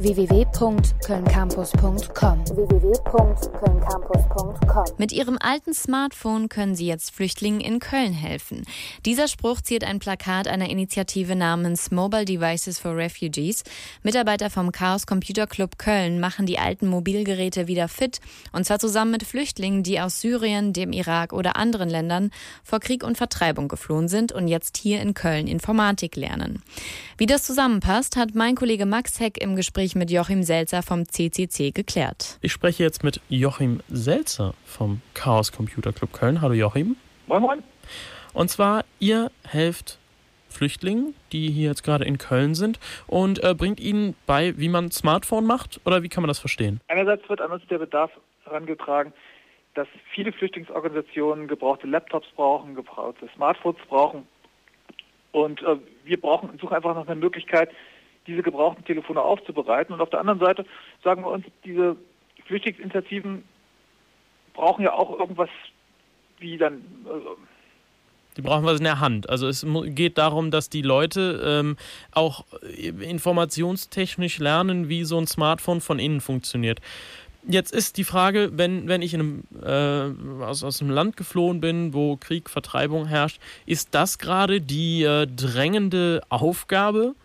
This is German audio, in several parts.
www.kölncampus.com. Mit ihrem alten Smartphone können sie jetzt Flüchtlingen in Köln helfen. Dieser Spruch ziert ein Plakat einer Initiative namens Mobile Devices for Refugees. Mitarbeiter vom Chaos Computer Club Köln machen die alten Mobilgeräte wieder fit, und zwar zusammen mit Flüchtlingen, die aus Syrien, dem Irak oder anderen Ländern vor Krieg und Vertreibung geflohen sind und jetzt hier in Köln Informatik lernen. Wie das zusammenpasst, hat mein Kollege Max Heck im Gespräch mit Joachim Selzer vom CCC geklärt. Ich spreche jetzt mit Joachim Selzer vom Chaos Computer Club Köln. Hallo Joachim. Moin moin. Und zwar, ihr helft Flüchtlingen, die hier jetzt gerade in Köln sind, und bringt ihnen bei, wie man Smartphone macht, oder wie kann man das verstehen? Einerseits wird an uns der Bedarf herangetragen, dass viele Flüchtlingsorganisationen gebrauchte Laptops brauchen, gebrauchte Smartphones brauchen. Und wir suchen einfach nach einer Möglichkeit, diese gebrauchten Telefone aufzubereiten. Und auf der anderen Seite sagen wir uns, diese Flüchtlingsinitiativen brauchen ja auch irgendwas wie dann... Die brauchen was in der Hand. Also es geht darum, dass die Leute auch informationstechnisch lernen, wie so ein Smartphone von innen funktioniert. Jetzt ist die Frage, wenn ich aus einem Land geflohen bin, wo Krieg, Vertreibung herrscht, ist das gerade die drängende Aufgabe,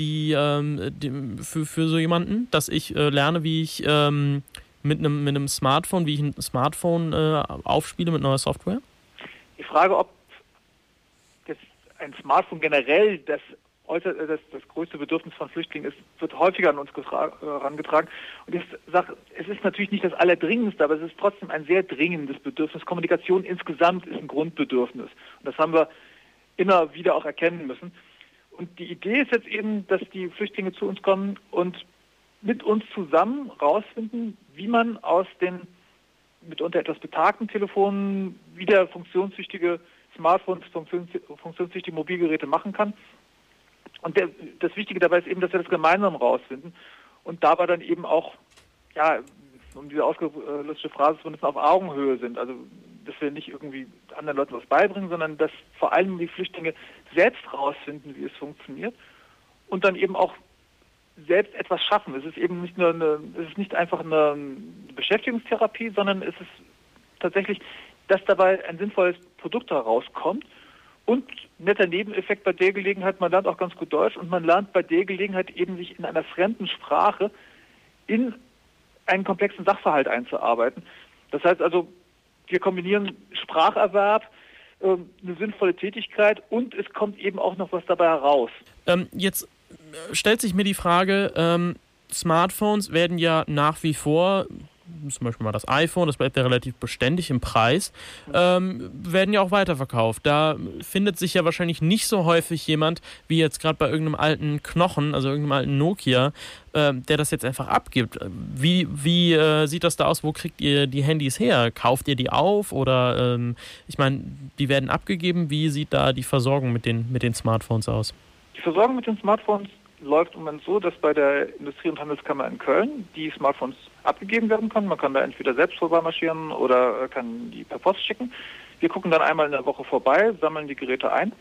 für so jemanden, dass ich lerne, wie ich mit einem Smartphone, wie ich ein Smartphone aufspiele mit neuer Software? Die Frage, ob ein Smartphone generell das größte Bedürfnis von Flüchtlingen ist, wird häufiger an uns herangetragen. Und ich sage, es ist natürlich nicht das Allerdringendste, aber es ist trotzdem ein sehr dringendes Bedürfnis. Kommunikation insgesamt ist ein Grundbedürfnis. Und das haben wir immer wieder auch erkennen müssen. Und die Idee ist jetzt eben, dass die Flüchtlinge zu uns kommen und mit uns zusammen rausfinden, wie man aus den mitunter etwas betagten Telefonen wieder funktionstüchtige Smartphones, funktionstüchtige Mobilgeräte machen kann. Und das Wichtige dabei ist eben, dass wir das gemeinsam rausfinden und dabei dann eben auch, ja, um diese ausgelöste Phrase zu benutzen, auf Augenhöhe sind. Also, dass wir nicht irgendwie anderen Leuten was beibringen, sondern dass vor allem die Flüchtlinge selbst rausfinden, wie es funktioniert und dann eben auch selbst etwas schaffen. Es ist eben nicht einfach eine Beschäftigungstherapie, sondern es ist tatsächlich, dass dabei ein sinnvolles Produkt herauskommt. Und netter Nebeneffekt bei der Gelegenheit, man lernt auch ganz gut Deutsch und man lernt bei der Gelegenheit eben sich in einer fremden Sprache in einen komplexen Sachverhalt einzuarbeiten. Das heißt also, wir kombinieren Spracherwerb, eine sinnvolle Tätigkeit und es kommt eben auch noch was dabei heraus. Jetzt stellt sich mir die Frage, Smartphones werden ja nach wie vor, zum Beispiel mal das iPhone, das bleibt ja relativ beständig im Preis, werden ja auch weiterverkauft. Da findet sich ja wahrscheinlich nicht so häufig jemand, wie jetzt gerade bei irgendeinem alten Knochen, also irgendeinem alten Nokia, der das jetzt einfach abgibt. Wie sieht das da aus? Wo kriegt ihr die Handys her? Kauft ihr die auf? Oder, ich meine, die werden abgegeben. Wie sieht da die Versorgung mit den Smartphones aus? Die Versorgung mit den Smartphones läuft im Moment so, dass bei der Industrie- und Handelskammer in Köln die Smartphones abgegeben werden können. Man kann da entweder selbst vorbeimarschieren oder kann die per Post schicken. Wir gucken dann einmal in der Woche vorbei, sammeln die Geräte ein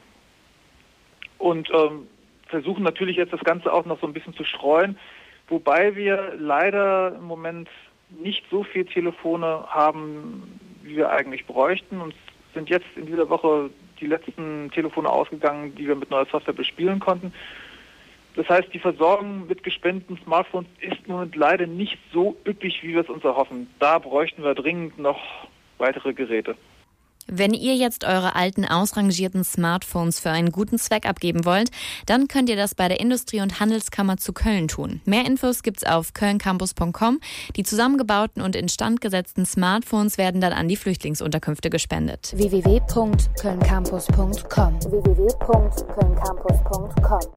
und versuchen natürlich jetzt das Ganze auch noch so ein bisschen zu streuen, wobei wir leider im Moment nicht so viele Telefone haben, wie wir eigentlich bräuchten. Uns sind jetzt in dieser Woche die letzten Telefone ausgegangen, die wir mit neuer Software bespielen konnten. Das heißt, die Versorgung mit gespendeten Smartphones ist im Moment leider nicht so üppig, wie wir es uns erhoffen. Da bräuchten wir dringend noch weitere Geräte. Wenn ihr jetzt eure alten, ausrangierten Smartphones für einen guten Zweck abgeben wollt, dann könnt ihr das bei der Industrie- und Handelskammer zu Köln tun. Mehr Infos gibt's auf kölncampus.com. Die zusammengebauten und instand gesetzten Smartphones werden dann an die Flüchtlingsunterkünfte gespendet. www.kölncampus.com